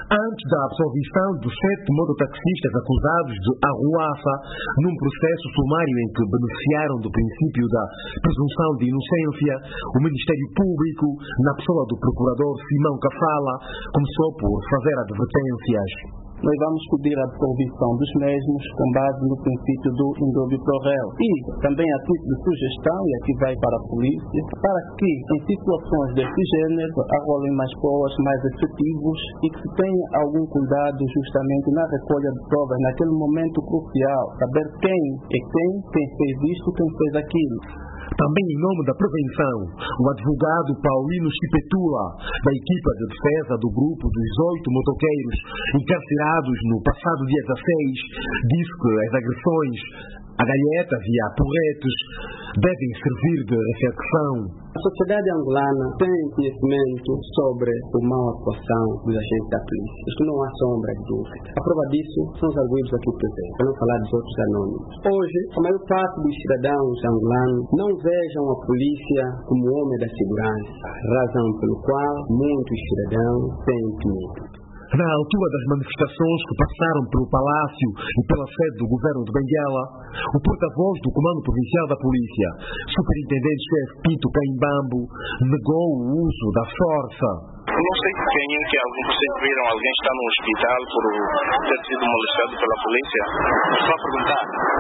antes da absolvição de 7 mototaxistas acusados de arruaça num processo sumário em que beneficiaram do princípio da presunção de inocência, o Ministério Público, na pessoa do procurador Simão Cafala, começou por fazer advertências. Nós vamos pedir a absolvição dos mesmos com base no princípio do indubio pro réu. E também a título de sugestão, e aqui vai para a polícia, para que em situações desse gênero arrolem mais provas, mais efetivos e que se tenha algum cuidado justamente na recolha de provas naquele momento crucial, saber quem é quem fez isto, quem fez aquilo. Também em nome da prevenção, o advogado Paulino Chipetula, da equipa de defesa do grupo dos 8 motoqueiros encarcerados no passado dia 16, disse que as agressões a galhetas e a porretes devem servir de reflexão. A sociedade angolana tem conhecimento sobre a má atuação dos agentes da polícia. Isto não há sombra de dúvida. A prova disso são os arguidos aqui presentes, para não falar dos outros anônimos. Hoje, a maior parte dos cidadãos angolanos não vejam a polícia como homem da segurança, razão pelo qual muitos cidadãos têm medo. Na altura das manifestações que passaram pelo Palácio e pela sede do governo de Benguela, o porta-voz do Comando Provincial da Polícia, Superintendente-Chefe Pinto Caimbambo, negou o uso da força. Não sei quem é que vocês viram, alguém está no hospital por ter sido molestado pela polícia. Só perguntar.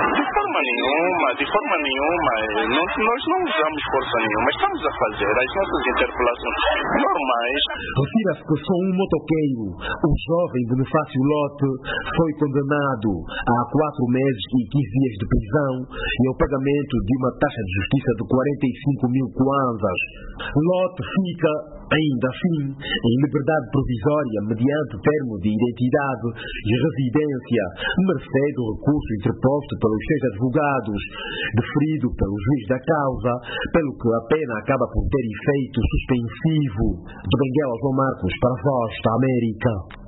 De forma nenhuma, nós não usamos força nenhuma, estamos a fazer as nossas interpelações normais. Refira-se que só um motoqueiro, o jovem Bonifácio Lote, foi condenado a 4 meses e 15 dias de prisão e ao pagamento de uma taxa de justiça de 45.000 kwanzas. Lote fica, ainda assim, em liberdade provisória mediante termo de identidade e residência, mercê do recurso interposto pelos 6 advogados, deferido pelo juiz da causa, pelo que a pena acaba por ter efeito suspensivo. De Benguela, João Marcos, para a Voz da América.